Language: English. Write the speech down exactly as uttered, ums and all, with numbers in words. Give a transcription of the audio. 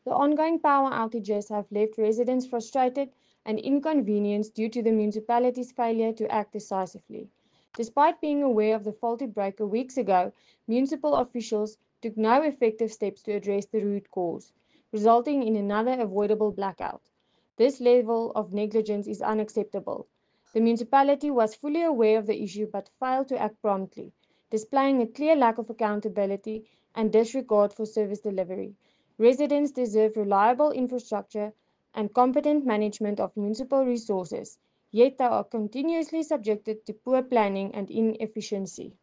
The ongoing power outages have left residents frustrated and inconvenienced due to the municipality's failure to act decisively. Despite being aware of the faulty breaker weeks ago, municipal officials took no effective steps to address the root cause, resulting in another avoidable blackout. This level of negligence is unacceptable. The municipality was fully aware of the issue but failed to act promptly, displaying a clear lack of accountability and disregard for service delivery. Residents deserve reliable infrastructure and competent management of municipal resources, yet they are continuously subjected to poor planning and inefficiency.